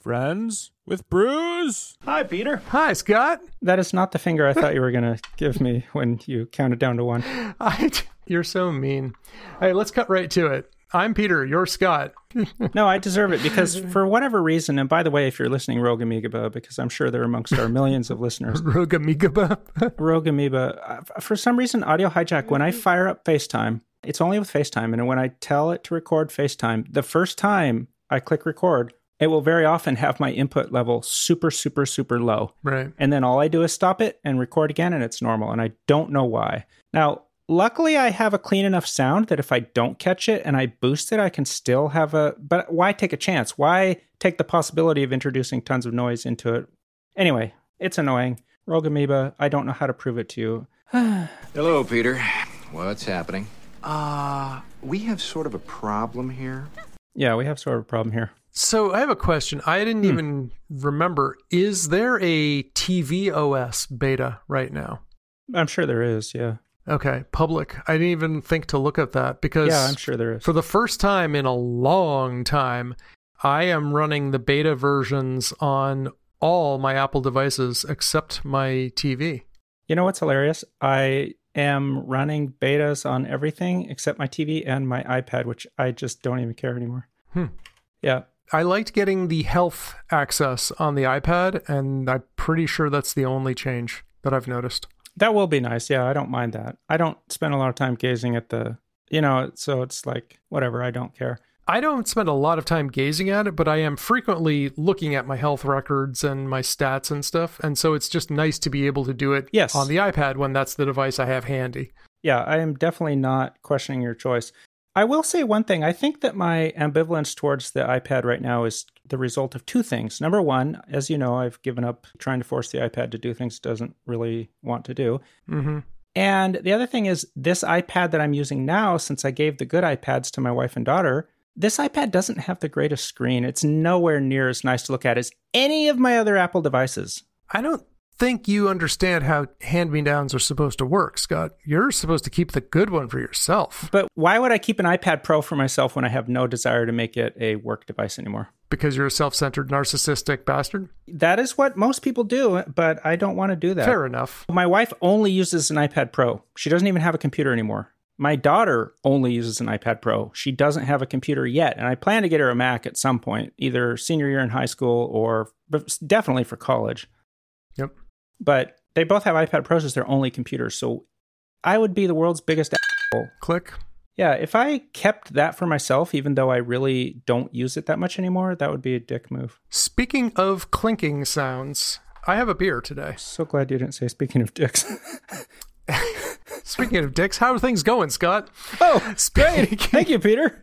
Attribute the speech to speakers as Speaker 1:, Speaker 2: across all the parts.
Speaker 1: Friends with Brews.
Speaker 2: Hi, Peter.
Speaker 3: Hi, Scott.
Speaker 2: That is not the finger I thought you were going to give me when you counted down to 1.
Speaker 3: You're so mean. Hey, let's cut right to it. I'm Peter. You're Scott.
Speaker 2: No, I deserve it because for whatever reason, and by the way, if you're listening, Rogue Amoeba, because I'm sure they're amongst our millions of listeners.
Speaker 3: Rogue Amoeba.
Speaker 2: Rogue Amoeba. For some reason, Audio Hijack, when I fire up FaceTime, it's only with FaceTime. And when I tell it to record FaceTime, the first time I click record, it will very often have my input level super, super, super low.
Speaker 3: Right.
Speaker 2: And then all I do is stop it and record again, and it's normal. And I don't know why. Now, luckily, I have a clean enough sound that if I don't catch it and I boost it, I can still have but why take a chance? Why take the possibility of introducing tons of noise into it? Anyway, it's annoying. Rogue Amoeba, I don't know how to prove it to you.
Speaker 4: Hello, Peter. What's happening? We have sort of a problem here.
Speaker 2: Yeah, we have sort of a problem here.
Speaker 3: So I have a question. I didn't even remember. Is there a tvOS beta right now?
Speaker 2: I'm sure there is, yeah.
Speaker 3: Okay, public. I didn't even think to look at that because
Speaker 2: yeah, I'm sure there is.
Speaker 3: For the first time in a long time, I am running the beta versions on all my Apple devices except my TV.
Speaker 2: You know what's hilarious? I am running betas on everything except my TV and my iPad, which I just don't even care anymore. Yeah.
Speaker 3: I liked getting the health access on the iPad, and I'm pretty sure that's the only change that I've noticed.
Speaker 2: That will be nice. Yeah, I don't mind that. I don't spend a lot of time gazing at so it's like, whatever, I don't care.
Speaker 3: I don't spend a lot of time gazing at it, but I am frequently looking at my health records and my stats and stuff. And so it's just nice to be able to do it on the iPad when that's the device I have handy.
Speaker 2: Yeah, I am definitely not questioning your choice. I will say one thing. I think that my ambivalence towards the iPad right now is the result of two things. Number one, as you know, I've given up trying to force the iPad to do things it doesn't really want to do.
Speaker 3: Mm-hmm.
Speaker 2: And the other thing is this iPad that I'm using now, since I gave the good iPads to my wife and daughter, this iPad doesn't have the greatest screen. It's nowhere near as nice to look at as any of my other Apple devices.
Speaker 3: I don't think you understand how hand-me-downs are supposed to work, Scott. You're supposed to keep the good one for yourself.
Speaker 2: But why would I keep an iPad Pro for myself when I have no desire to make it a work device anymore?
Speaker 3: Because you're a self-centered, narcissistic bastard?
Speaker 2: That is what most people do, but I don't want to do that.
Speaker 3: Fair enough.
Speaker 2: My wife only uses an iPad Pro. She doesn't even have a computer anymore. My daughter only uses an iPad Pro. She doesn't have a computer yet, and I plan to get her a Mac at some point, either senior year in high school but definitely for college.
Speaker 3: Yep.
Speaker 2: But they both have iPad Pros as their only computers, so I would be the world's biggest asshole.
Speaker 3: Click.
Speaker 2: Yeah, if I kept that for myself, even though I really don't use it that much anymore, that would be a dick move.
Speaker 3: Speaking of clinking sounds, I have a beer today.
Speaker 2: So glad you didn't say speaking of dicks.
Speaker 3: Speaking of dicks, how are things going, Scott?
Speaker 2: Oh, great. Thank you, Peter.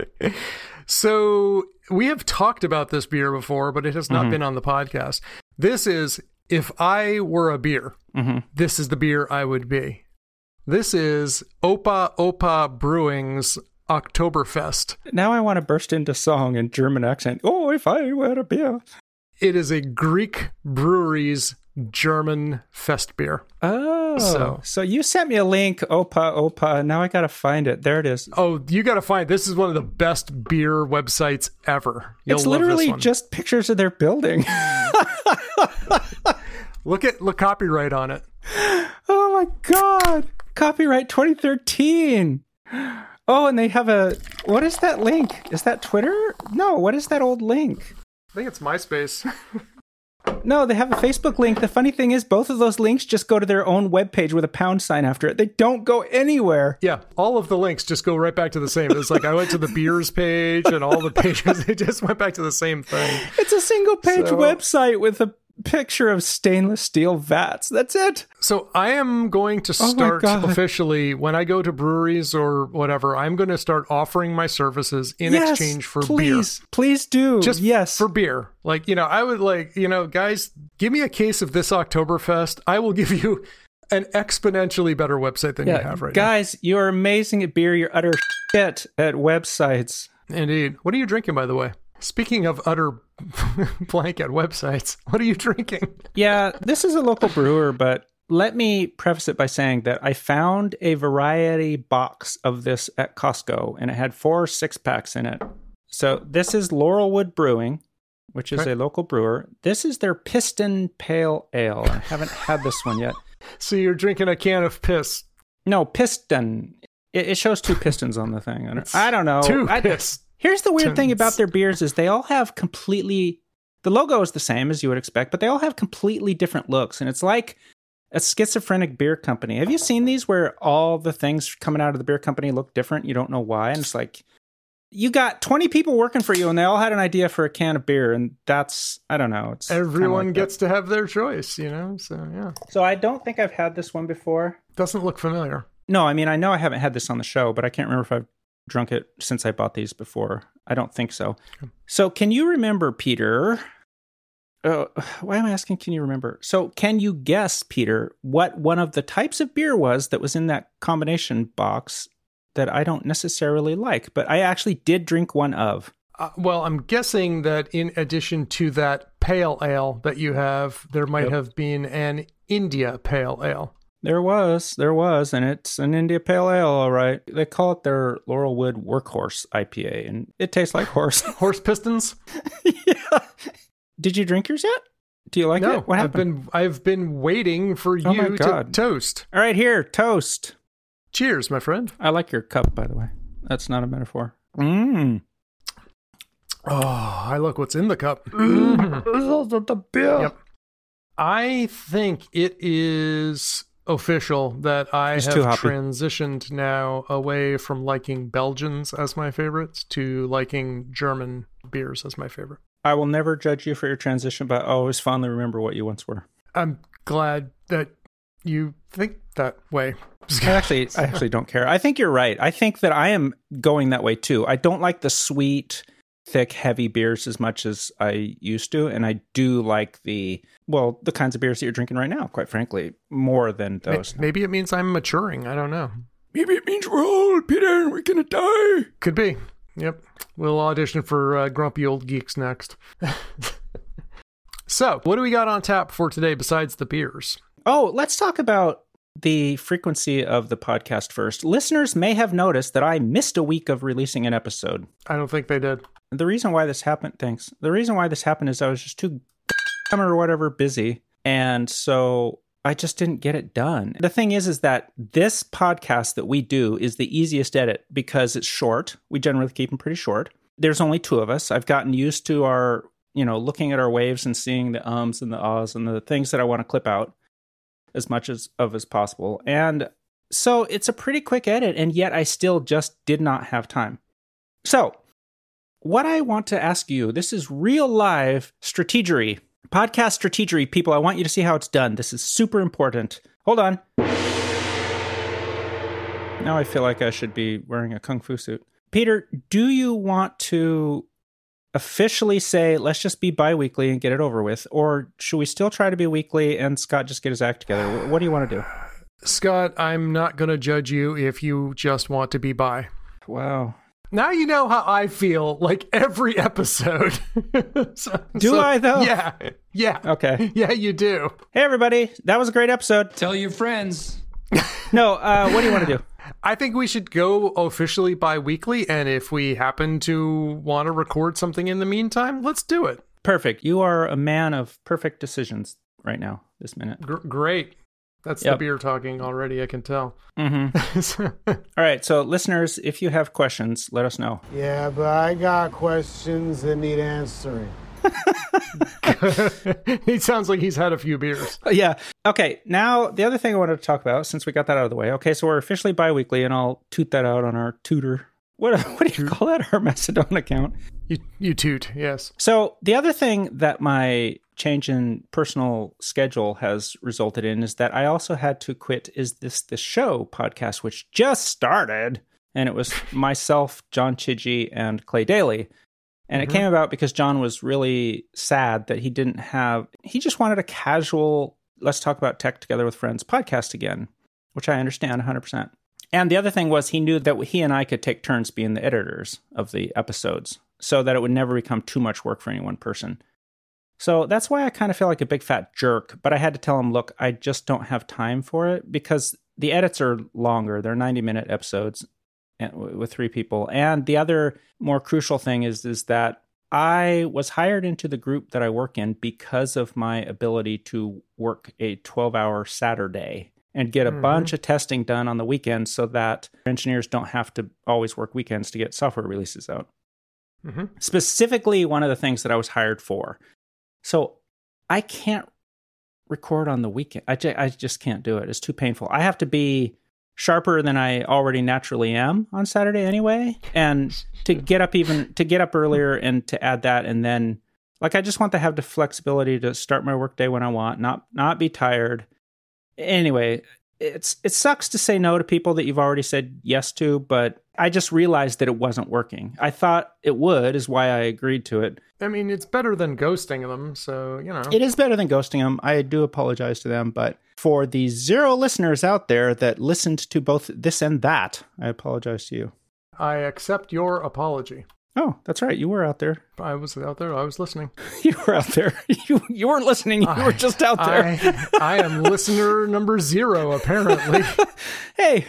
Speaker 3: So we have talked about this beer before, but it has not been on the podcast. This is, if I were a beer, this is the beer I would be. This is Opa Opa Brewing's Oktoberfest.
Speaker 2: Now I want to burst into song in German accent. Oh, if I were a beer.
Speaker 3: It is a Greek brewery's German fest beer.
Speaker 2: Oh, so you sent me a link, Opa Opa. Now I got to find it. There it is.
Speaker 3: Oh, you got to find this is one of the best beer websites ever.
Speaker 2: It's literally just pictures of their building.
Speaker 3: Look copyright on it.
Speaker 2: Oh my God. Copyright 2013. Oh, and they have what is that link? Is that Twitter? No, what is that old link?
Speaker 3: I think it's MySpace.
Speaker 2: No, they have a Facebook link. The funny thing is both of those links just go to their own webpage with a pound sign after it. They don't go anywhere.
Speaker 3: Yeah, all of the links just go right back to the same. It's like I went to the beers page and all the pages, they just went back to the same thing.
Speaker 2: It's a single page website with a picture of stainless steel vats. That's it.
Speaker 3: So I am going to start officially, when I go to breweries or whatever, I'm going to start offering my services in exchange for beer.
Speaker 2: Please do.
Speaker 3: Just for beer. Like, I would guys, give me a case of this Oktoberfest. I will give you an exponentially better website than you have right now.
Speaker 2: Guys, you're amazing at beer. You're utter shit at websites.
Speaker 3: Indeed. What are you drinking, by the way? Speaking of utter blank at websites, what are you drinking?
Speaker 2: Yeah, this is a local brewer, but let me preface it by saying that I found a variety box of this at Costco, and it had 4 6-packs in it. So this is Laurelwood Brewing. which is a local brewer. This is their Piston Pale Ale. I haven't had this one yet.
Speaker 3: So you're drinking a can of piss.
Speaker 2: No, Piston. It shows 2 pistons on the thing. I don't know.
Speaker 3: 2 piss.
Speaker 2: Here's the weird thing about their beers is they all have completely... The logo is the same as you would expect, but they all have completely different looks. And it's like a schizophrenic beer company. Have you seen these where all the things coming out of the beer company look different? You don't know why. And it's like, you got 20 people working for you and they all had an idea for a can of beer. And that's, I don't know. It's
Speaker 3: everyone gets to have their choice, you know? So, yeah.
Speaker 2: So I don't think I've had this one before.
Speaker 3: Doesn't look familiar.
Speaker 2: No, I mean, I know I haven't had this on the show, but I can't remember if I've drunk it since I bought these before. I don't think so. Okay. So can you remember, Peter... why am I asking, can you remember? So can you guess, Peter, what one of the types of beer was that was in that combination box that I don't necessarily like, but I actually did drink one of?
Speaker 3: Well, I'm guessing that in addition to that pale ale that you have, there might have been an India pale ale.
Speaker 2: There was, and it's an India Pale Ale, all right. They call it their Laurelwood Workhorse IPA, and it tastes like horse.
Speaker 3: Horse pistons?
Speaker 2: Yeah. Did you drink yours yet? Do you like it? What
Speaker 3: happened? I've been waiting for you to toast.
Speaker 2: All right, here, toast.
Speaker 3: Cheers, my friend.
Speaker 2: I like your cup, by the way. That's not a metaphor.
Speaker 3: Oh, I look what's in the cup. The beer. Yep. I think it is official that I have transitioned now away from liking Belgians as my favorites to liking German beers as my favorite.
Speaker 2: I will never judge you for your transition, but I always fondly remember what you once were.
Speaker 3: I'm glad that you think that way.
Speaker 2: I actually don't care. I think you're right. I think that I am going that way too. I don't like the sweet, thick, heavy beers as much as I used to, and I do like the kinds of beers that you're drinking right now, quite frankly, more than those.
Speaker 3: Maybe it means I'm maturing. I don't know.
Speaker 1: Maybe it means we're old, Peter, and we're gonna die.
Speaker 3: Could be. Yep. We'll audition for Grumpy Old Geeks next. So, what do we got on tap for today besides the beers?
Speaker 2: Oh, let's talk about the frequency of the podcast first. Listeners may have noticed that I missed a week of releasing an episode.
Speaker 3: I don't think they did.
Speaker 2: The reason why this happened, The reason why this happened is I was just too or whatever busy. And so I just didn't get it done. The thing is that this podcast that we do is the easiest edit because it's short. We generally keep them pretty short. There's only 2 of us. I've gotten used to our, looking at our waves and seeing the ums and the ahs and the things that I want to clip out as much as possible. And so it's a pretty quick edit, and yet I still just did not have time. So what I want to ask you, this is real live strategery. Podcast strategery, people. I want you to see how it's done. This is super important. Hold on. Now I feel like I should be wearing a kung fu suit. Peter, do you want to officially say, let's just be bi-weekly and get it over with? Or should we still try to be weekly and Scott just get his act together? What do you want to do?
Speaker 3: Scott, I'm not going to judge you if you just want to be bi.
Speaker 2: Wow.
Speaker 3: Now you know how I feel like every episode.
Speaker 2: Do I, though?
Speaker 3: Yeah. Yeah.
Speaker 2: Okay.
Speaker 3: Yeah, you do.
Speaker 2: Hey, everybody. That was a great episode.
Speaker 5: Tell your friends.
Speaker 2: No, what do you want to do?
Speaker 3: I think we should go officially bi-weekly, and if we happen to want to record something in the meantime, let's do it.
Speaker 2: Perfect. You are a man of perfect decisions right now, this minute.
Speaker 3: Great. That's the beer talking already, I can tell.
Speaker 2: Mm-hmm. All right, so listeners, if you have questions, let us know.
Speaker 6: Yeah, but I got questions that need answering.
Speaker 3: He sounds like he's had a few beers.
Speaker 2: Yeah. Okay, now the other thing I wanted to talk about, since we got that out of the way. Okay, so we're officially bi-weekly, and I'll toot that out on our tutor. What do you call that? Our Mastodon account?
Speaker 3: You toot, yes.
Speaker 2: So the other thing that my change in personal schedule has resulted in is that I also had to quit Is This the Show podcast, which just started. And it was myself, John Chidgey, and Clay Daly. And it came about because John was really sad that he just wanted a casual, let's talk about tech together with friends podcast again, which I understand 100%. And the other thing was he knew that he and I could take turns being the editors of the episodes so that it would never become too much work for any one person. So that's why I kind of feel like a big fat jerk, but I had to tell him, look, I just don't have time for it because the edits are longer. They're 90-minute episodes with 3 people. And the other more crucial thing is that I was hired into the group that I work in because of my ability to work a 12-hour Saturday and get a bunch of testing done on the weekends so that engineers don't have to always work weekends to get software releases out. Specifically, one of the things that I was hired for. So I can't record on the weekend. I just can't do it. It's too painful. I have to be sharper than I already naturally am on Saturday anyway. And to get up earlier and to add that, and then like I just want to have the flexibility to start my workday when I want, not be tired. Anyway, it sucks to say no to people that you've already said yes to, but I just realized that it wasn't working. I thought it would, is why I agreed to it.
Speaker 3: I mean, it's better than ghosting them, so, you know.
Speaker 2: It is better than ghosting them. I do apologize to them, but for the 0 listeners out there that listened to both this and that, I apologize to you.
Speaker 3: I accept your apology.
Speaker 2: Oh, that's right. You were out there.
Speaker 3: I was out there. I was listening.
Speaker 2: You were out there. You weren't listening. You were just out there.
Speaker 3: I am listener number 0, apparently.
Speaker 2: Hey,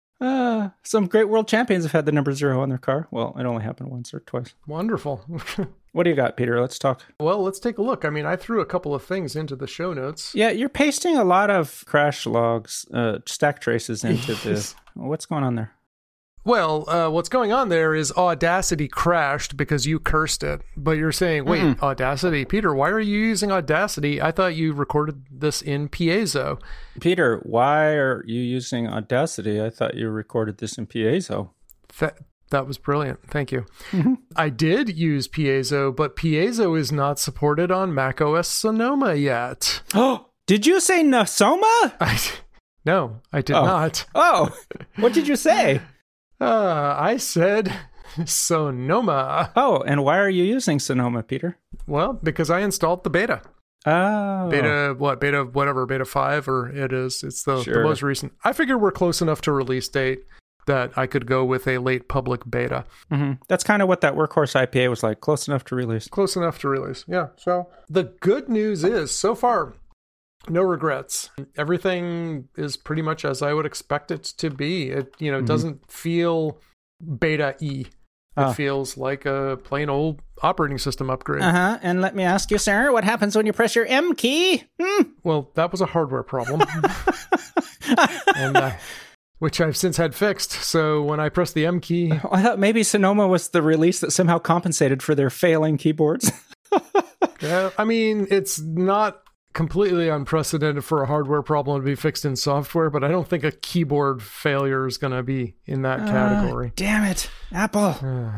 Speaker 2: some great world champions have had the number 0 on their car. Well, it only happened once or twice.
Speaker 3: Wonderful.
Speaker 2: What do you got, Peter? Let's talk.
Speaker 3: Well, let's take a look. I mean, I threw a couple of things into the show notes.
Speaker 2: Yeah, you're pasting a lot of crash logs, stack traces into this. What's going on there?
Speaker 3: Well, what's going on there is Audacity crashed because you cursed it. But you're saying, wait, Audacity? Peter, why are you using Audacity? I thought you recorded this in Piezo.
Speaker 2: Peter, why are you using Audacity? I thought you recorded this in Piezo.
Speaker 3: That was brilliant. Thank you. I did use Piezo, but Piezo is not supported on macOS Sonoma yet.
Speaker 2: Oh, did you say Nosoma?
Speaker 3: No, I did not.
Speaker 2: Oh, what did you say?
Speaker 3: I said Sonoma.
Speaker 2: Oh, and why are you using Sonoma, Peter?
Speaker 3: Well, because I installed the beta.
Speaker 2: Oh.
Speaker 3: Beta 5, or it is. It's the most recent. I figure we're close enough to release date that I could go with a late public beta.
Speaker 2: That's kind of what that Workhorse IPA was like, close enough to release.
Speaker 3: Close enough to release, yeah. So the good news is, so far, no regrets. Everything is pretty much as I would expect it to be. It doesn't feel beta-y. It feels like a plain old operating system upgrade.
Speaker 2: And let me ask you, sir, what happens when you press your M key?
Speaker 3: Well, that was a hardware problem. Which I've since had fixed. So when I press the M key...
Speaker 2: I thought maybe Sonoma was the release that somehow compensated for their failing keyboards.
Speaker 3: Yeah, I mean, it's not completely unprecedented for a hardware problem to be fixed in software, but I don't think a keyboard failure is going to be in that category.
Speaker 2: Damn it, Apple.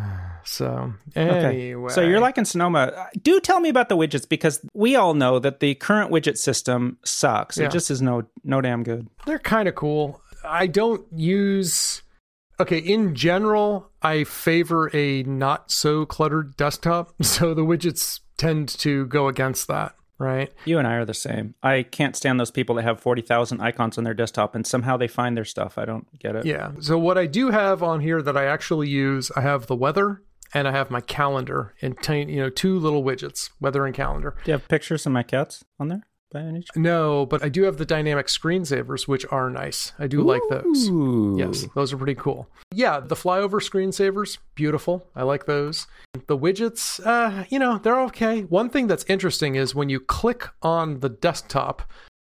Speaker 3: So, anyway.
Speaker 2: Okay. So you're liking Sonoma. Do tell me about the widgets, because we all know that the current widget system sucks. Yeah. It just is no damn good.
Speaker 3: They're kind of cool. I don't use... Okay, in general, I favor a not so cluttered desktop, so the widgets tend to go against that, right?
Speaker 2: You and I are the same. I can't stand those people that have 40,000 icons on their desktop and somehow they find their stuff. I don't get it.
Speaker 3: Yeah, so what I do have on here that I actually use, I have the weather and I have my calendar in two little widgets, weather and calendar.
Speaker 2: Do you have pictures of my cats on there? By any chance?
Speaker 3: No, but I do have the dynamic screensavers, which are nice. I do like those. Yes, those are pretty cool. Yeah, the flyover screensavers, beautiful. I like those. The widgets, they're okay. One thing that's interesting is when you click on the desktop,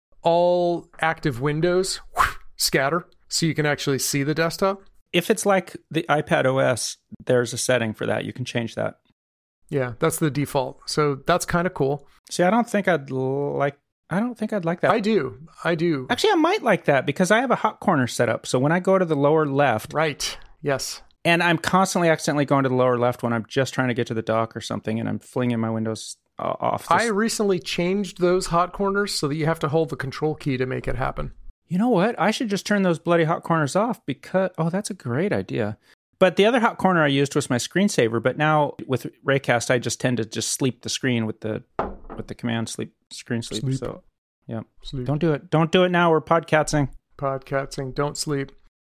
Speaker 3: all active windows scatter, so you can actually see the desktop.
Speaker 2: If it's like the iPad OS, there's a setting for that. You can change that.
Speaker 3: Yeah, that's the default. So that's kind of cool.
Speaker 2: See, I don't think I'd like that.
Speaker 3: I do.
Speaker 2: Actually, I might like that because I have a hot corner set up. So when I go to the lower left...
Speaker 3: Right. Yes.
Speaker 2: And I'm constantly accidentally going to the lower left when I'm just trying to get to the dock or something, and I'm flinging my windows off.
Speaker 3: I recently changed those hot corners so that you have to hold the control key to make it happen.
Speaker 2: You know what? I should just turn those bloody hot corners off because... Oh, that's a great idea. But the other hot corner I used was my screensaver, but now with Raycast, I just tend to just sleep the screen with the command screen sleep. So, yeah. Sleep. Don't do it. Don't do it now. We're podcasting.
Speaker 3: Don't sleep.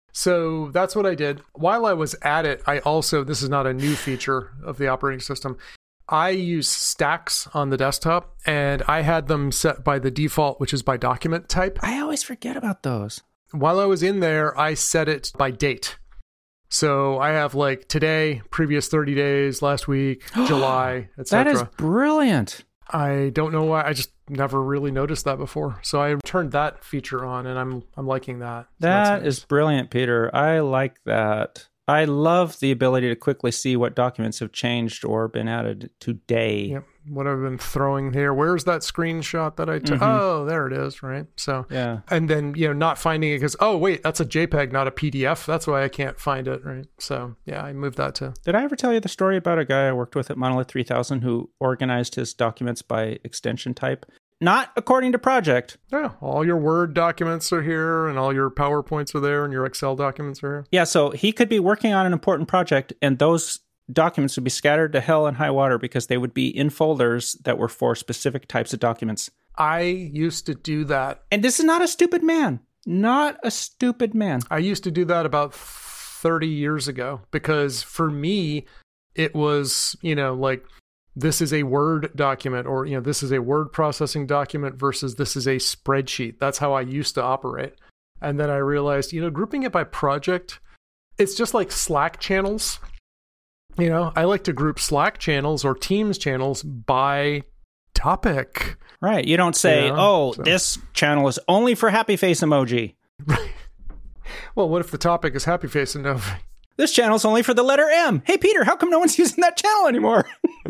Speaker 3: So that's what I did. While I was at it, I also, this is not a new feature of the operating system, I use stacks on the desktop, and I had them set by the default, which is by document type.
Speaker 2: I always forget about those.
Speaker 3: While I was in there, I set it by date. So I have like today, previous 30 days, last week, July, etc.
Speaker 2: That is brilliant.
Speaker 3: I don't know why. I just never really noticed that before. So I turned that feature on, and I'm liking that. So
Speaker 2: That
Speaker 3: nice.
Speaker 2: is brilliant, Peter. I like that. I love the ability to quickly see what documents have changed or been added today.
Speaker 3: Yep. What I've been throwing here. Where's that screenshot that I took? Oh, there it is. Right. So,
Speaker 2: Yeah.
Speaker 3: and then, not finding it because, oh, wait, that's a JPEG, not a PDF. That's why I can't find it. Right. So, yeah, I moved that to.
Speaker 2: Did I ever tell you the story about a guy I worked with at Monolith 3000 who organized his documents by extension type? Not according to project.
Speaker 3: Yeah. All your Word documents are here, and all your PowerPoints are there, and your Excel documents are here.
Speaker 2: Yeah, so he could be working on an important project, and those documents would be scattered to hell and high water because they would be in folders that were for specific types of documents.
Speaker 3: I used to do that.
Speaker 2: And this is not a stupid man. Not a stupid man.
Speaker 3: I used to do that about 30 years ago because for me, it was, like this is a Word document or, this is a word processing document versus this is a spreadsheet. That's how I used to operate. And then I realized, grouping it by project, it's just like Slack channels. I like to group Slack channels or Teams channels by topic.
Speaker 2: Right. You don't say, this channel is only for happy face emoji.
Speaker 3: Right. Well, what if the topic is happy face emoji?
Speaker 2: This channel's only for the letter M. Hey, Peter, how come no one's using that channel anymore?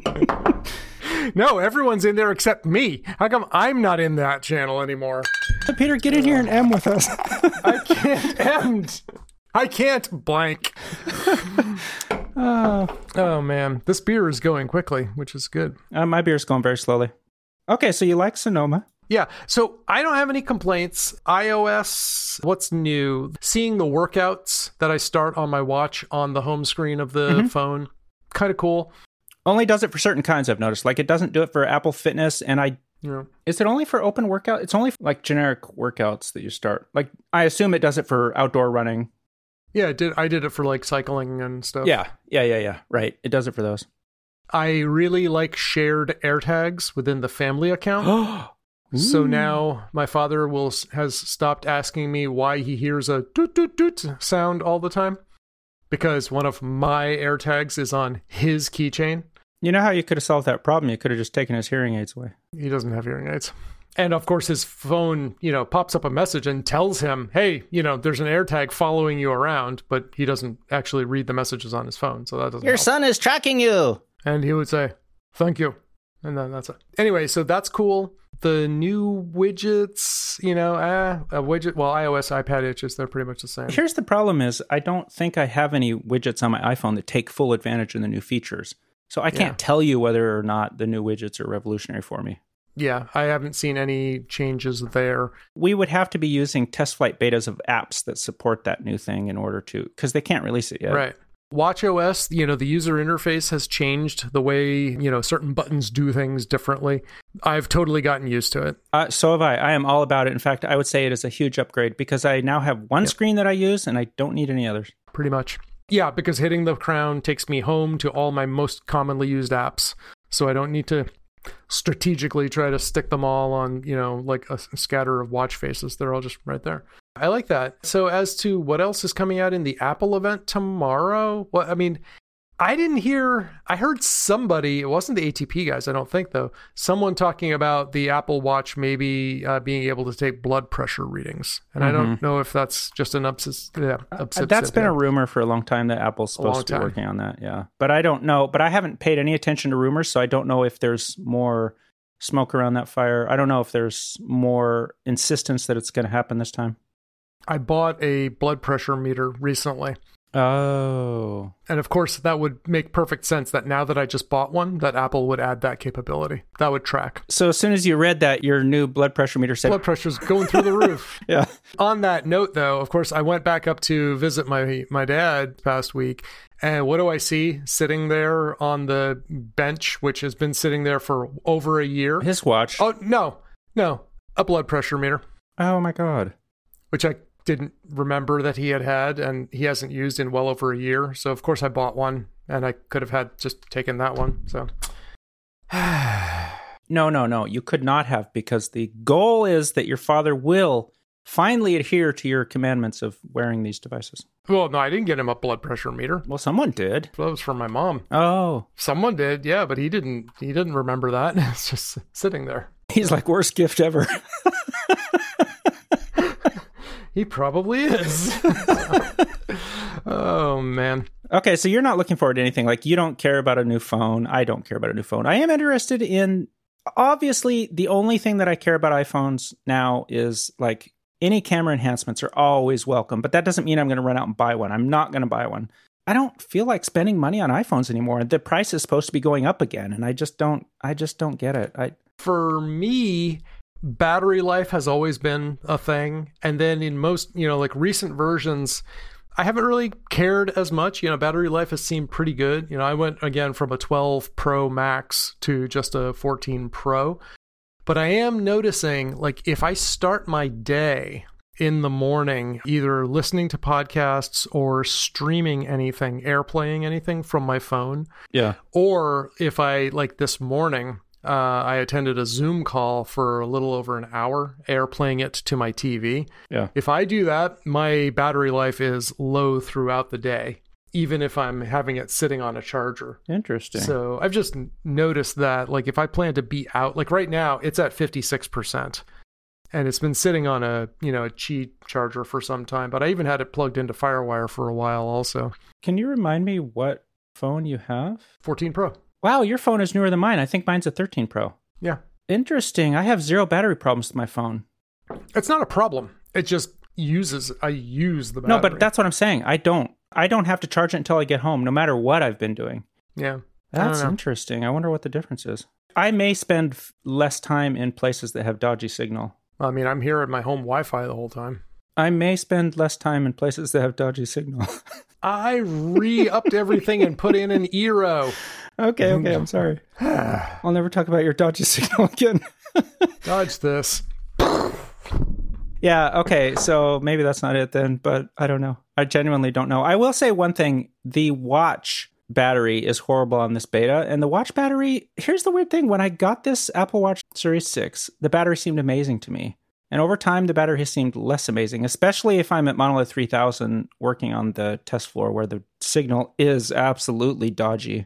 Speaker 3: No, everyone's in there except me. How come I'm not in that channel anymore?
Speaker 2: Peter, get in here and M with us.
Speaker 3: I can't end. I can't blank. Oh, man. This beer is going quickly, which is good.
Speaker 2: My beer's going very slowly. Okay, so you like Sonoma.
Speaker 3: Yeah, so I don't have any complaints. iOS, what's new? Seeing the workouts that I start on my watch on the home screen of the phone, kind of cool.
Speaker 2: Only does it for certain kinds, I've noticed. Like, it doesn't do it for Apple Fitness, and Is it only for open workout? It's only like generic workouts that you start. Like, I assume it does it for outdoor running.
Speaker 3: Yeah, I did it for like cycling and stuff.
Speaker 2: Yeah. Right. It does it for those.
Speaker 3: I really like shared AirTags within the family account. So now my father has stopped asking me why he hears a doot doot doot sound all the time because one of my AirTags is on his keychain.
Speaker 2: You know how you could have solved that problem? You could have just taken his hearing aids away.
Speaker 3: He doesn't have hearing aids. And of course, his phone, pops up a message and tells him, hey, there's an AirTag following you around, but he doesn't actually read the messages on his phone. So that doesn't help.
Speaker 2: Son is tracking you.
Speaker 3: And he would say, thank you. And then that's it. Anyway, so that's cool. The new widgets, a widget, well, iOS, iPad itches, they're pretty much the same.
Speaker 2: Here's the problem is I don't think I have any widgets on my iPhone that take full advantage of the new features. So I can't tell you whether or not the new widgets are revolutionary for me.
Speaker 3: Yeah, I haven't seen any changes there.
Speaker 2: We would have to be using test flight betas of apps that support that new thing in order to, because they can't release it yet.
Speaker 3: Right. WatchOS, the user interface has changed the way, certain buttons do things differently. I've totally gotten used to it.
Speaker 2: So have I. I am all about it. In fact, I would say it is a huge upgrade because I now have one screen that I use and I don't need any others.
Speaker 3: Pretty much. Yeah, because hitting the crown takes me home to all my most commonly used apps. So I don't need to strategically try to stick them all on, like a scatter of watch faces. They're all just right there. I like that. So as to what else is coming out in the Apple event tomorrow, well, I mean, I heard somebody, it wasn't the ATP guys, I don't think though, someone talking about the Apple Watch maybe being able to take blood pressure readings. And I don't know if that's just an
Speaker 2: that's been a rumor for a long time that Apple's supposed to be working on that. Yeah. But I don't know, but I haven't paid any attention to rumors. So I don't know if there's more smoke around that fire. I don't know if there's more insistence that it's going to happen this time.
Speaker 3: I bought a blood pressure meter recently.
Speaker 2: Oh.
Speaker 3: And of course, that would make perfect sense that now that I just bought one, that Apple would add that capability. That would track.
Speaker 2: So as soon as you read that, your new blood pressure meter said...
Speaker 3: Blood pressure's going through the roof.
Speaker 2: Yeah.
Speaker 3: On that note, though, of course, I went back up to visit my dad past week. And what do I see sitting there on the bench, which has been sitting there for over a year?
Speaker 2: His watch.
Speaker 3: Oh, no. A blood pressure meter.
Speaker 2: Oh, my God.
Speaker 3: Which I didn't remember that he had, and he hasn't used in well over a year. So, of course, I bought one, and I could have had just taken that one. So,
Speaker 2: No. You could not have, because the goal is that your father will finally adhere to your commandments of wearing these devices?
Speaker 3: Well, no, I didn't get him a blood pressure meter.
Speaker 2: Well, someone did.
Speaker 3: That was from my mom.
Speaker 2: Oh.
Speaker 3: Someone did, yeah, but he didn't remember that. It's just sitting there.
Speaker 2: He's like, worst gift ever.
Speaker 3: He probably is. Oh, man.
Speaker 2: Okay, so you're not looking forward to anything. Like, you don't care about a new phone. I don't care about a new phone. I am interested in, obviously, the only thing that I care about iPhones now is, like, any camera enhancements are always welcome, but that doesn't mean I'm going to run out and buy one. I'm not going to buy one. I don't feel like spending money on iPhones anymore. The price is supposed to be going up again, and I just don't get it.
Speaker 3: For me, battery life has always been a thing. And then in most, like recent versions, I haven't really cared as much. Battery life has seemed pretty good. I went again from a 12 Pro Max to just a 14 Pro. But I am noticing, like, if I start my day in the morning, either listening to podcasts or streaming anything, airplaying anything from my phone.
Speaker 2: Yeah.
Speaker 3: Or if I, like this morning, I attended a Zoom call for a little over an hour, airplaying it to my TV.
Speaker 2: Yeah.
Speaker 3: If I do that, my battery life is low throughout the day, even if I'm having it sitting on a charger.
Speaker 2: Interesting.
Speaker 3: So I've just noticed that, like, if I plan to be out, like right now, it's at 56%. And it's been sitting on a Qi charger for some time, but I even had it plugged into FireWire for a while also.
Speaker 2: Can you remind me what phone you have?
Speaker 3: 14 Pro.
Speaker 2: Wow, your phone is newer than mine. I think mine's a 13 Pro.
Speaker 3: Yeah.
Speaker 2: Interesting. I have zero battery problems with my phone.
Speaker 3: It's not a problem. It just I use the battery.
Speaker 2: No, but that's what I'm saying. I don't have to charge it until I get home, no matter what I've been doing.
Speaker 3: Yeah.
Speaker 2: That's interesting. I wonder what the difference is. I may spend less time in places that have dodgy signal.
Speaker 3: I mean, I'm here at my home Wi-Fi the whole time.
Speaker 2: I may spend less time in places that have dodgy signal.
Speaker 3: I re-upped everything and put in an Eero.
Speaker 2: Okay, I'm sorry. I'll never talk about your dodgy signal again.
Speaker 3: Dodge this.
Speaker 2: Yeah, okay, so maybe that's not it then, but I don't know. I genuinely don't know. I will say one thing. The watch battery is horrible on this beta, and the watch battery, here's the weird thing. When I got this Apple Watch Series 6, the battery seemed amazing to me. And over time, the battery has seemed less amazing, especially if I'm at Monolith 3000 working on the test floor where the signal is absolutely dodgy.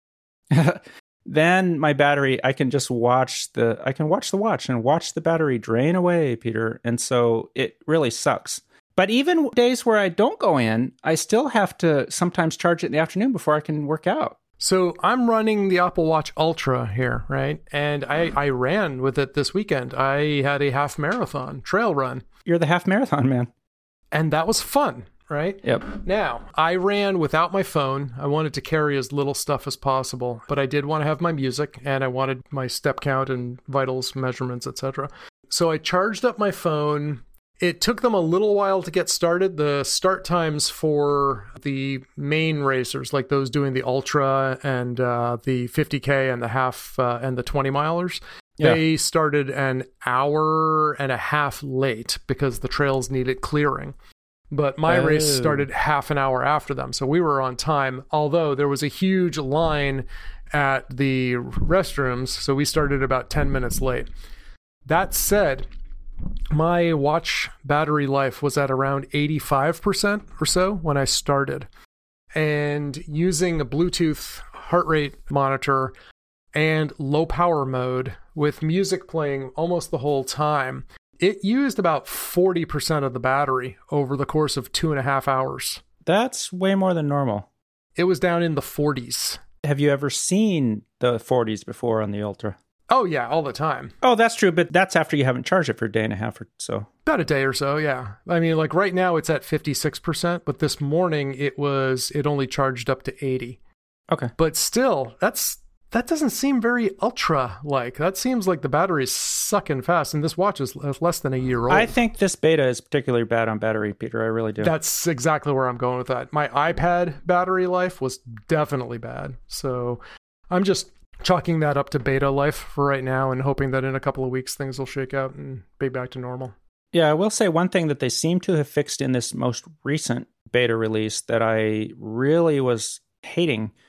Speaker 2: Then my battery, I can just watch the watch and watch the battery drain away, Peter. And so it really sucks. But even days where I don't go in, I still have to sometimes charge it in the afternoon before I can work out.
Speaker 3: So I'm running the Apple Watch Ultra here, right? And I ran with it this weekend. I had a half marathon trail run.
Speaker 2: You're the half marathon man.
Speaker 3: And that was fun, right?
Speaker 2: Yep.
Speaker 3: Now, I ran without my phone. I wanted to carry as little stuff as possible, but I did want to have my music and I wanted my step count and vitals measurements, etc. So I charged up my phone. It took them a little while to get started. The start times for the main racers, like those doing the Ultra and the 50K and the half and the 20 milers, they started an hour and a half late because the trails needed clearing. But my race started half an hour after them, so we were on time, although there was a huge line at the restrooms, so we started about 10 minutes late. That said, my watch battery life was at around 85% or so when I started. And using a Bluetooth heart rate monitor and low power mode with music playing almost the whole time, it used about 40% of the battery over the course of 2.5 hours.
Speaker 2: That's way more than normal.
Speaker 3: It was down in the 40s.
Speaker 2: Have you ever seen the 40s before on the Ultra?
Speaker 3: Oh, yeah, all the time.
Speaker 2: Oh, that's true, but that's after you haven't charged it for a day and a half or so.
Speaker 3: About a day or so, yeah. I mean, like right now it's at 56%, but this morning it only charged up to 80.
Speaker 2: Okay.
Speaker 3: But still, that doesn't seem very ultra-like. That seems like the battery's sucking fast, and this watch is less than a year old.
Speaker 2: I think this beta is particularly bad on battery, Peter. I really do.
Speaker 3: That's exactly where I'm going with that. My iPad battery life was definitely bad. So I'm just chalking that up to beta life for right now and hoping that in a couple of weeks things will shake out and be back to normal.
Speaker 2: Yeah, I will say one thing that they seem to have fixed in this most recent beta release that I really was hating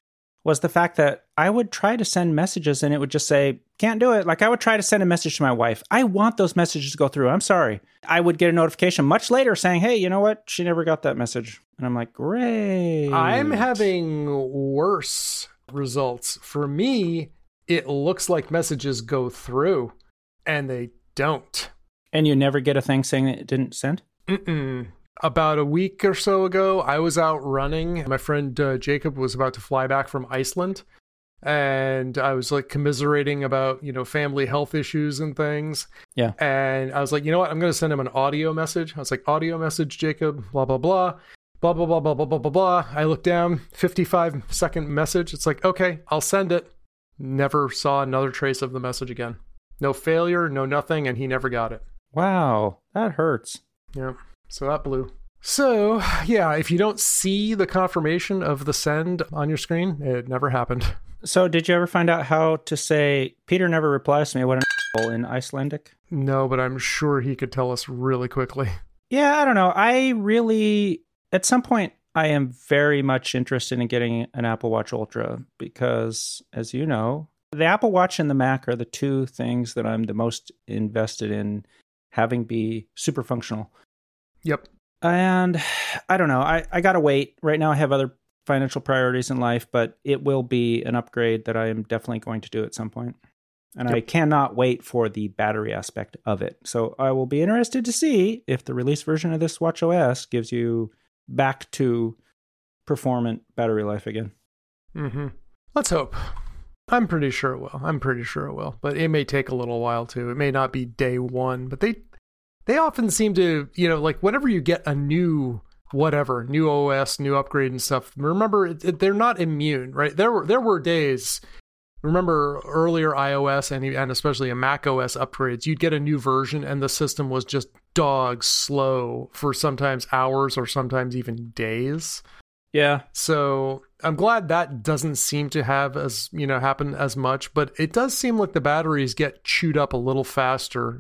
Speaker 2: was the fact that I would try to send messages and it would just say, can't do it. Like I would try to send a message to my wife. I want those messages to go through. I'm sorry. I would get a notification much later saying, hey, you know what? She never got that message. And I'm like, great.
Speaker 3: I'm having worse results. For me, it looks like messages go through and they don't.
Speaker 2: And you never get a thing saying that it didn't send?
Speaker 3: Mm-mm. About a week or so ago, I was out running. My friend Jacob was about to fly back from Iceland. And I was like commiserating about, family health issues and things.
Speaker 2: Yeah.
Speaker 3: And I was like, you know what? I'm going to send him an audio message. I was like, audio message, Jacob, blah, blah, blah, blah, blah, blah, blah, blah, blah, blah, blah. I look down, 55-second message. It's like, okay, I'll send it. Never saw another trace of the message again. No failure, no nothing. And he never got it.
Speaker 2: Wow. That hurts.
Speaker 3: Yeah. So that blew. So, yeah, if you don't see the confirmation of the send on your screen, it never happened.
Speaker 2: So did you ever find out how to say, Peter never replies to me, what an in Icelandic?
Speaker 3: No, but I'm sure he could tell us really quickly.
Speaker 2: Yeah, I don't know. At some point, I am very much interested in getting an Apple Watch Ultra because, as you know, the Apple Watch and the Mac are the two things that I'm the most invested in having be super functional.
Speaker 3: Yep.
Speaker 2: And I don't know. I got to wait. Right now I have other financial priorities in life, but it will be an upgrade that I am definitely going to do at some point. And I cannot wait for the battery aspect of it. So I will be interested to see if the release version of this watchOS gives you back to performant battery life again.
Speaker 3: Mm-hmm. Let's hope. I'm pretty sure it will. But it may take a little while too. It may not be day one, but they often seem to, like whenever you get a new new OS, new upgrade and stuff, remember, they're not immune, right? There were days, remember earlier iOS and especially a Mac OS upgrades, you'd get a new version and the system was just dog slow for sometimes hours or sometimes even days.
Speaker 2: Yeah.
Speaker 3: So I'm glad that doesn't seem to have happen as much, but it does seem like the batteries get chewed up a little faster,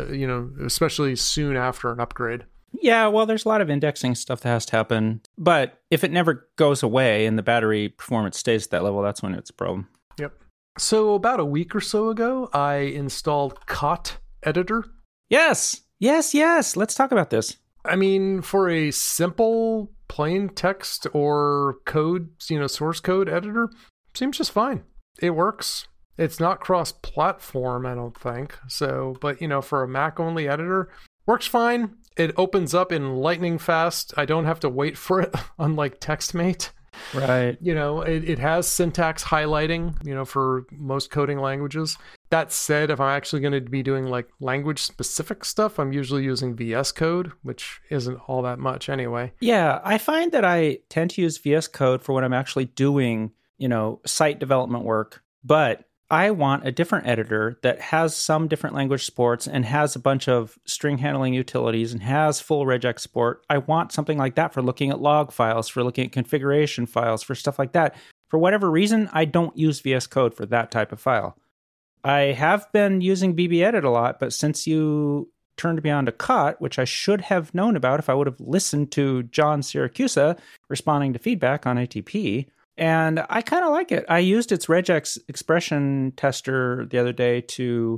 Speaker 3: especially soon after an upgrade.
Speaker 2: Yeah, well, there's a lot of indexing stuff that has to happen. But if it never goes away and the battery performance stays at that level, that's when it's a problem.
Speaker 3: Yep. So about a week or so ago, I installed Cot Editor.
Speaker 2: Yes. Let's talk about this.
Speaker 3: I mean, for a simple plain text or code, source code editor, seems just fine. It works. It's not cross-platform, I don't think. So, but for a Mac-only editor, works fine. It opens up in lightning fast. I don't have to wait for it, unlike TextMate.
Speaker 2: Right.
Speaker 3: It has syntax highlighting, for most coding languages. That said, if I'm actually going to be doing like language specific stuff, I'm usually using VS Code, which isn't all that much anyway.
Speaker 2: Yeah, I find that I tend to use VS Code for when I'm actually doing, site development work, but I want a different editor that has some different language supports and has a bunch of string handling utilities and has full regex support. I want something like that for looking at log files, for looking at configuration files, for stuff like that. For whatever reason, I don't use VS Code for that type of file. I have been using BBEdit a lot, but since you turned me on to Cot, which I should have known about if I would have listened to John Siracusa responding to feedback on ATP, and I kind of like it. I used its regex expression tester the other day to,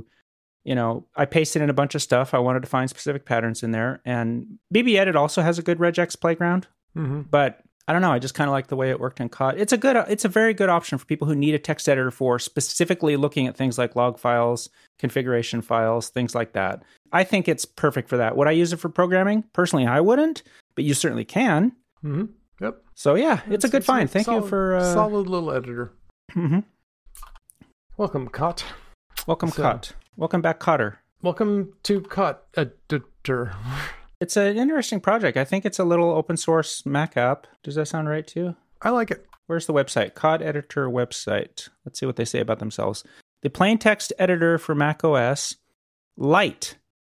Speaker 2: I pasted in a bunch of stuff. I wanted to find specific patterns in there. And BBEdit also has a good regex playground. Mm-hmm. But I don't know. I just kind of like the way it worked in Cot. It's a very good option for people who need a text editor for specifically looking at things like log files, configuration files, things like that. I think it's perfect for that. Would I use it for programming? Personally, I wouldn't, but you certainly can.
Speaker 3: Mm-hmm. Yep.
Speaker 2: So yeah, it's a good find. Thank you for
Speaker 3: solid little editor.
Speaker 2: Mm-hmm.
Speaker 3: Welcome, Cot.
Speaker 2: Welcome, Cot. Welcome back, Cotter.
Speaker 3: Welcome to Cot Editor.
Speaker 2: It's an interesting project. I think it's a little open source Mac app. Does that sound right to you?
Speaker 3: I like it.
Speaker 2: Where's the website? Cot Editor website. Let's see what they say about themselves. The plain text editor for Mac OS. Lightweight,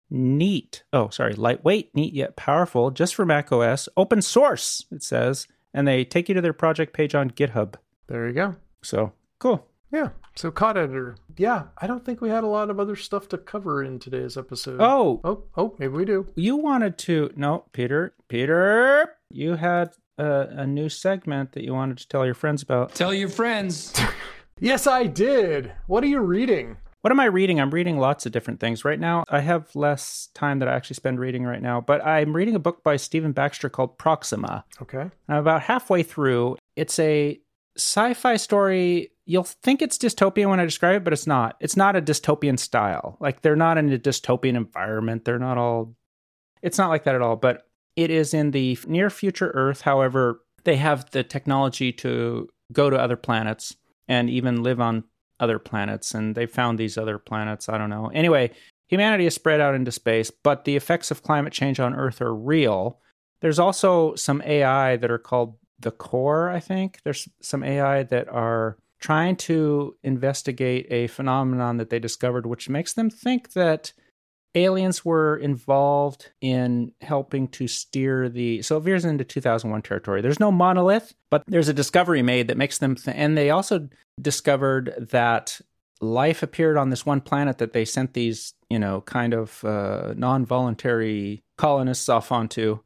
Speaker 2: neat yet powerful, just for Mac OS. Open source, it says. And they take you to their project page on GitHub.
Speaker 3: There you go.
Speaker 2: So, cool.
Speaker 3: Yeah, so Cot Editor. Yeah, I don't think we had a lot of other stuff to cover in today's episode.
Speaker 2: Oh,
Speaker 3: maybe we do.
Speaker 2: You wanted to... No, Peter, you had a new segment that you wanted to tell your friends about.
Speaker 1: Tell your friends.
Speaker 3: Yes, I did. What are you reading?
Speaker 2: What am I reading? I'm reading lots of different things right now. I have less time that I actually spend reading right now, but I'm reading a book by Stephen Baxter called Proxima.
Speaker 3: Okay.
Speaker 2: I'm about halfway through. It's a sci-fi story. You'll think it's dystopian when I describe it, but it's not. It's not a dystopian style. Like, they're not in a dystopian environment. They're not all... It's not like that at all, but it is in the near future Earth. However, they have the technology to go to other planets and even live on other planets, and they found these other planets. I don't know. Anyway, humanity is spread out into space, but the effects of climate change on Earth are real. There's also some AI that are called the Core, I think. There's some AI that are trying to investigate a phenomenon that they discovered, which makes them think that aliens were involved in helping to steer the... So it veers into 2001 territory. There's no monolith, but there's a discovery made that makes them... And they also discovered that life appeared on this one planet that they sent these, kind of non-voluntary colonists off onto.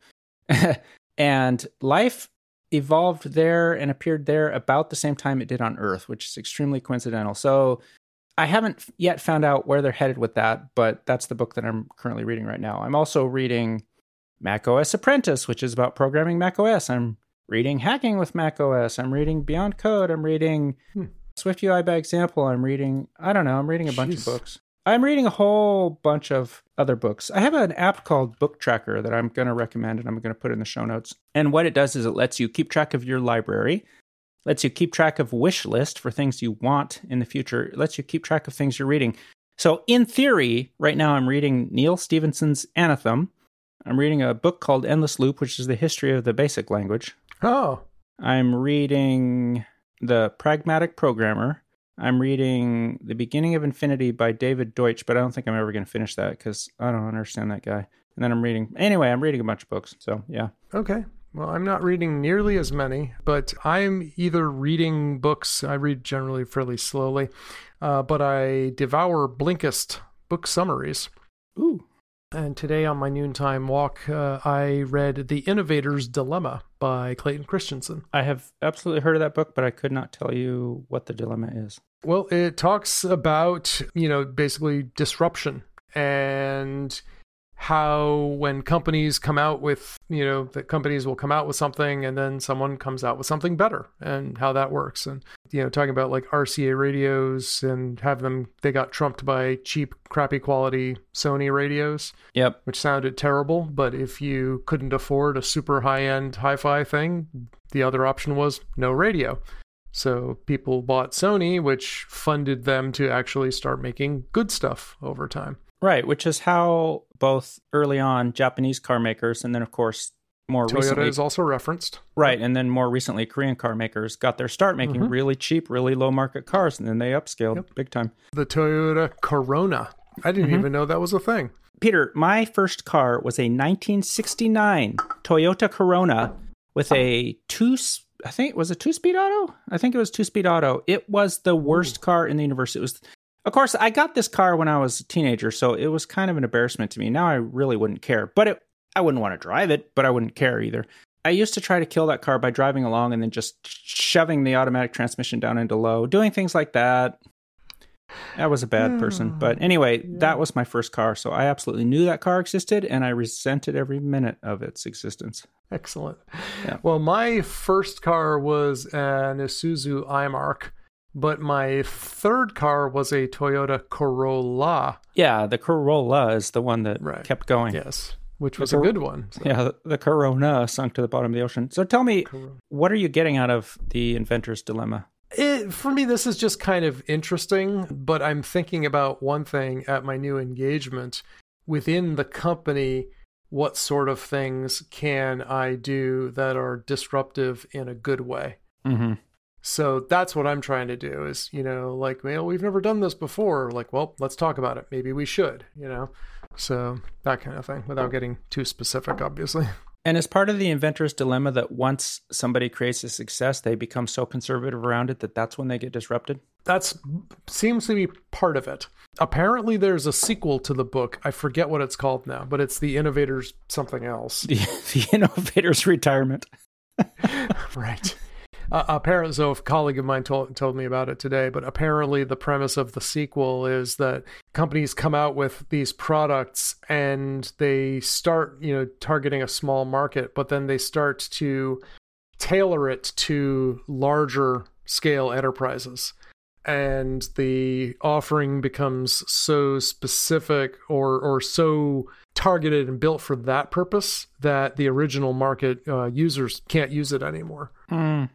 Speaker 2: And life evolved there and appeared there about the same time it did on Earth, which is extremely coincidental. So I haven't yet found out where they're headed with that, but that's the book that I'm currently reading right now. I'm also reading macOS Apprentice, which is about programming macOS. I'm reading Hacking with macOS. I'm reading Beyond Code. I'm reading SwiftUI by Example. I'm reading a bunch of books. I'm reading a whole bunch of other books. I have an app called Book Tracker that I'm going to recommend, and I'm going to put in the show notes. And what it does is it lets you keep track of your library, lets you keep track of wish list for things you want in the future, it lets you keep track of things you're reading. So in theory, right now I'm reading Neal Stephenson's Anathem. I'm reading a book called Endless Loop, which is the history of the basic language.
Speaker 3: Oh.
Speaker 2: I'm reading The Pragmatic Programmer. I'm reading The Beginning of Infinity by David Deutsch, but I don't think I'm ever going to finish that because I don't understand that guy. And then I'm reading a bunch of books. So, yeah. Okay.
Speaker 3: Well, I'm not reading nearly as many, but I'm either reading books, I read generally fairly slowly, but I devour Blinkist book summaries.
Speaker 2: Ooh.
Speaker 3: And today on my noontime walk, I read The Innovator's Dilemma by Clayton Christensen.
Speaker 2: I have absolutely heard of that book, but I could not tell you what the dilemma is.
Speaker 3: Well, it talks about, basically disruption and how when companies come out with, that companies will come out with something and then someone comes out with something better and how that works. And, talking about like RCA radios and they got trumped by cheap, crappy quality Sony radios.
Speaker 2: Yep.
Speaker 3: Which sounded terrible. But if you couldn't afford a super high-end hi-fi thing, the other option was no radio. So people bought Sony, which funded them to actually start making good stuff over time.
Speaker 2: Right, which is how both early on Japanese car makers and then, of course, more recently...
Speaker 3: Toyota is also referenced.
Speaker 2: Right, and then more recently Korean car makers got their start making really cheap, really low-market cars, and then they upscaled big time.
Speaker 3: The Toyota Corona. I didn't even know that was a thing.
Speaker 2: Peter, my first car was a 1969 Toyota Corona with a two-speed auto? I think it was two-speed auto. It was the worst car in the universe. It was... Of course, I got this car when I was a teenager, so it was kind of an embarrassment to me. Now I really wouldn't care. But I wouldn't want to drive it, but I wouldn't care either. I used to try to kill that car by driving along and then just shoving the automatic transmission down into low, doing things like that. I was a bad person. But anyway, that was my first car, so I absolutely knew that car existed, and I resented every minute of its existence.
Speaker 3: Excellent.
Speaker 2: Yeah.
Speaker 3: Well, my first car was an Isuzu iMark. But my third car was a Toyota Corolla.
Speaker 2: Yeah, the Corolla is the one that kept going.
Speaker 3: Yes, which was a good one. So.
Speaker 2: Yeah, the Corona sunk to the bottom of the ocean. So tell me, what are you getting out of the inventor's dilemma?
Speaker 3: For me, this is just kind of interesting, but I'm thinking about one thing at my new engagement. Within the company, what sort of things can I do that are disruptive in a good way?
Speaker 2: Mm-hmm.
Speaker 3: So that's what I'm trying to do is, we've never done this before. Like, well, let's talk about it. Maybe we should, So that kind of thing without getting too specific, obviously.
Speaker 2: And as part of the inventor's dilemma that once somebody creates a success, they become so conservative around it that that's when they get disrupted?
Speaker 3: That seems to be part of it. Apparently there's a sequel to the book. I forget what it's called now, but it's The Innovator's something else.
Speaker 2: The Innovator's Retirement.
Speaker 3: Right. Apparently, so a colleague of mine told me about it today, but apparently the premise of the sequel is that companies come out with these products and they start, targeting a small market, but then they start to tailor it to larger scale enterprises. And the offering becomes so specific or so targeted and built for that purpose that the original market users can't use it anymore.
Speaker 2: Mm.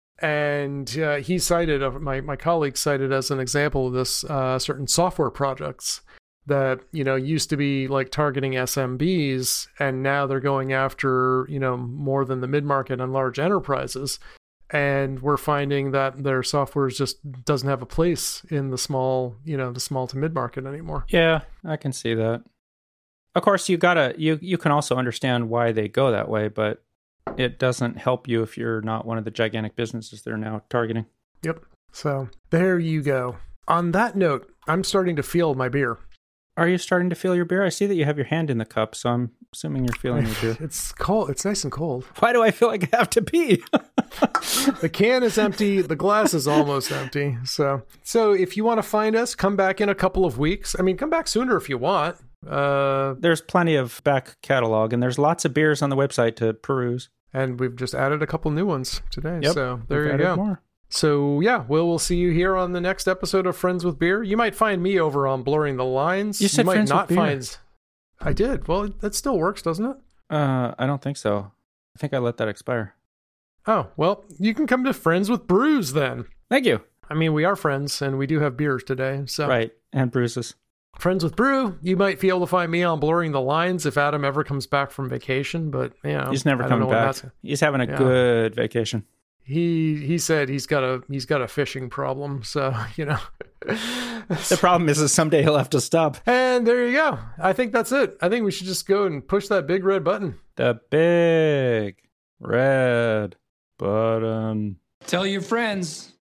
Speaker 3: And he cited, my colleague cited as an example of this, certain software projects that, used to be like targeting SMBs, and now they're going after, more than the mid-market and large enterprises. And we're finding that their software just doesn't have a place in the small to mid-market anymore.
Speaker 2: Yeah, I can see that. Of course, you can also understand why they go that way, but it doesn't help you if you're not one of the gigantic businesses they're now targeting.
Speaker 3: Yep. So there you go. On that note, I'm starting to feel my beer.
Speaker 2: Are you starting to feel your beer? I see that you have your hand in the cup, so I'm assuming you're feeling your beer.
Speaker 3: It's cold. It's nice and cold.
Speaker 2: Why do I feel like I have to pee?
Speaker 3: The can is empty. The glass is almost empty. So if you want to find us, come back in a couple of weeks. I mean, come back sooner if you want.
Speaker 2: There's plenty of back catalog, and there's lots of beers on the website to peruse.
Speaker 3: And we've just added a couple new ones today.
Speaker 2: Yep,
Speaker 3: so there you go.
Speaker 2: More.
Speaker 3: So yeah, we'll see you here on the next episode of Friends with Beer. You might find me over on Blurring the Lines.
Speaker 2: You said
Speaker 3: might
Speaker 2: Friends
Speaker 3: not
Speaker 2: with Beer.
Speaker 3: find. I did. Well, that still works, doesn't it?
Speaker 2: I don't think so. I think I let that expire.
Speaker 3: Oh, well, you can come to Friends with Brews then.
Speaker 2: Thank you.
Speaker 3: I mean, we are friends, and we do have beers today. So
Speaker 2: Right, and bruises.
Speaker 3: Friends with Brew. You might be able to find me on Blurring the Lines if Adam ever comes back from vacation, but
Speaker 2: He's never coming back. He's having a good vacation.
Speaker 3: He said he's got a fishing problem, so
Speaker 2: The problem is that someday he'll have to stop.
Speaker 3: And there you go. I think that's it. I think we should just go and push that big red button.
Speaker 2: The big red button.
Speaker 1: Tell your friends.